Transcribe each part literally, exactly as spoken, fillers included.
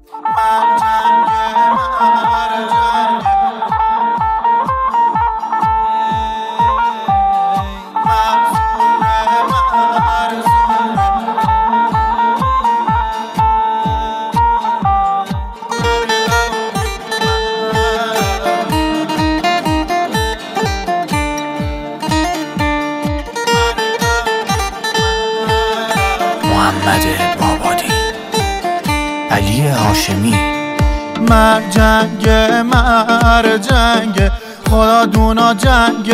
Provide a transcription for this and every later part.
محمد بابادی، علی هاشمی. مر جنگ مر جنگ خدا دونا جنگ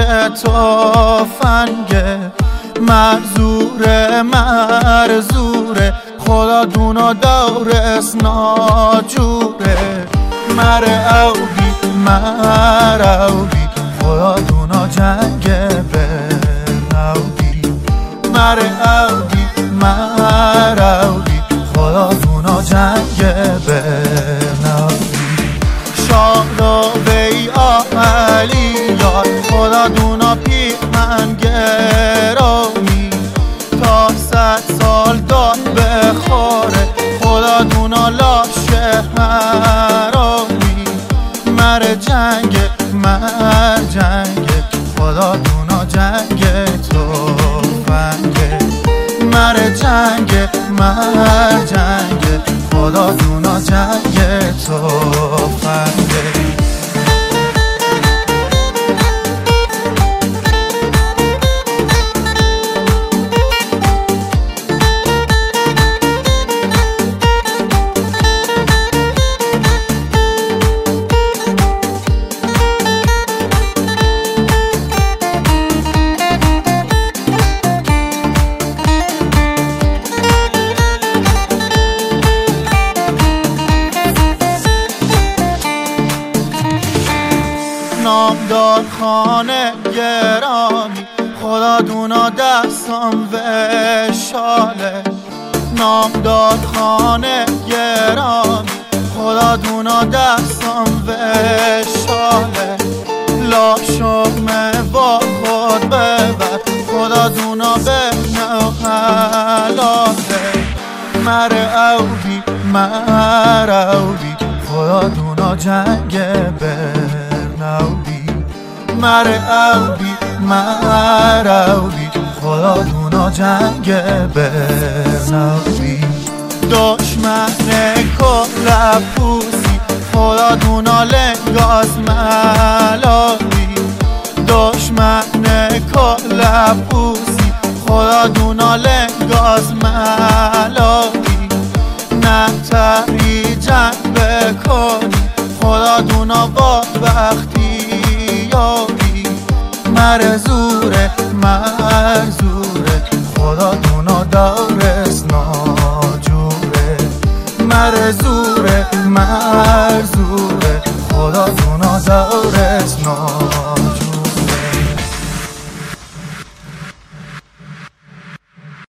تفنگ. مر زوره مر زوره خدا دونا دورس ناجوره. مر اوبی مر اوبی خدا دونا جنگ به نوبی. مر اوبی مر اوبی خدا دونا جنگ به نوبی. شاد وی آهلی یار خدا دونا پیرمن گرامی. تا صد سال داد بخوره خدا دونا لاشه حرامی. مر جنگ مر جنگ خدا دونا جنگ تفنگه. مر جنگ مر جنگ خدا دونا جنگ تفنگه. نامدار خانه گرامی خدا دونا دستم و شاله. نامدار خانه گرامی خدا دونا دستم و شاله. لا شکمه با خود ببر خدا دونا به نو حلاله. مر اوبی مر اوبی خدا دونا جنگ به نوبی. مر اوبی مر اوبی خدا دونا جنگ به نوبی. دشمن کل پوسی خدا دونا لنگاز ملابی. دشمن کل پوسی خدا دونا لنگاز ملابی. نه تری جنگ بکنی خدا دونا با وقتی یابی. مر زوره مر زوره خدا دونا دورس ناجوره. مر زوره مر زوره خدا دونا دورس ناجوره.